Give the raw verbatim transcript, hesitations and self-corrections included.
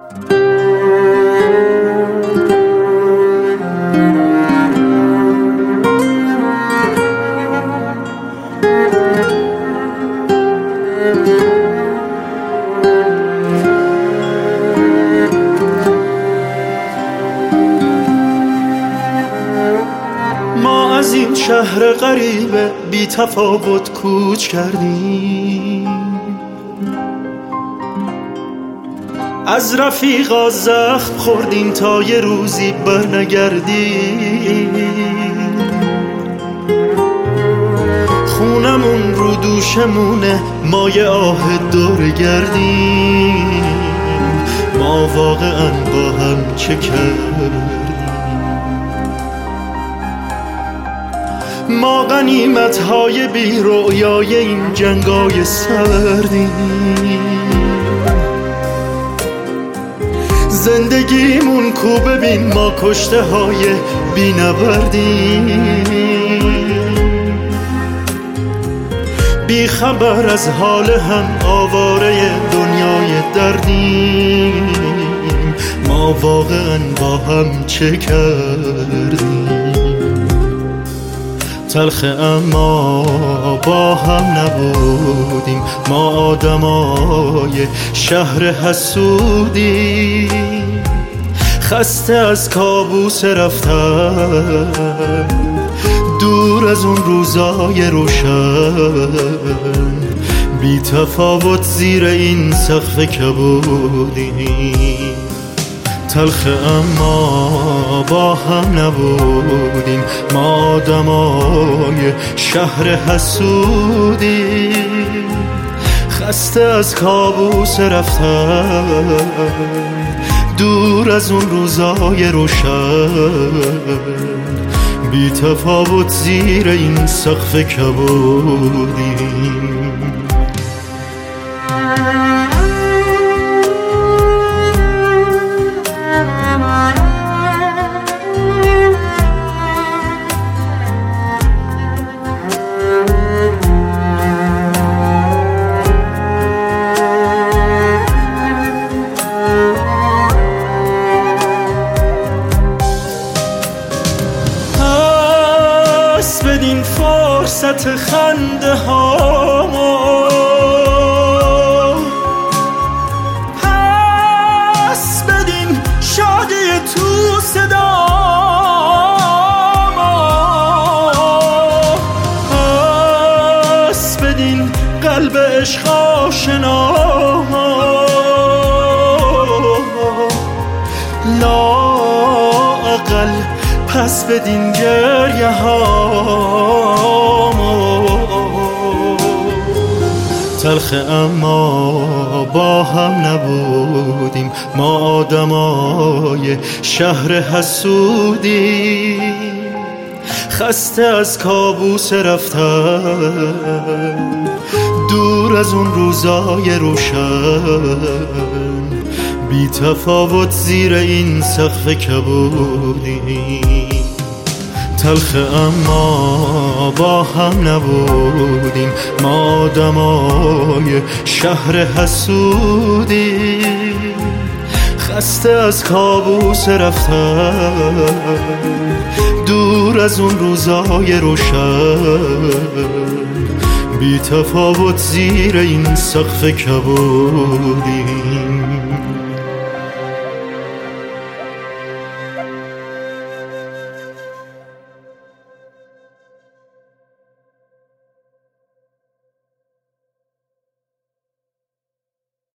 ما از این شهر غریبه بی تفاوت کوچ کردیم، از رفیقا زخم خوردیم تا یه روزی برنگردیم. خونمون رو دوشمونه، ما یه آه دور گردیم. ما واقعا با هم چه کردیم؟ ما غنیمت های بی رویای این جنگای سردیم. زندگیمون کو ببین، ما کشته های بی نبردیم. بی خبر از حال هم، آواره دنیای دردیم. ما واقعا با هم چه کردیم؟ تلخه اما با هم نبودیم، ما آدمای شهر حسودیم. خسته از کابوس رفتن، دور از اون روزای روشن. بی تفاوت زیر این سقف کبودیم. تلخه اما با هم نبودیم، ما آدمای شهر حسودیم. خسته از کابوس رفتن، دور از اون روزای روشن. بی تفاوت زیر این سقف کبودیم. بدین فرصت خنده هامو، پس بدین شادی تو صدامو، پس بدین قلب عشق آشنا. لااقل پس بدین گریه هامو. تلخه اما با هم نبودیم، ما آدمای شهر حسودیم. خسته از کابوس رفتن، دور از اون روزای روشن. بی تفاوت زیر این سقف کبودیم. تلخه اما با هم نبودیم، ما آدمای شهر حسودیم. خسته از کابوس رفتن، دور از اون روزای روشن. بی تفاوت زیر این سقف کبودیم.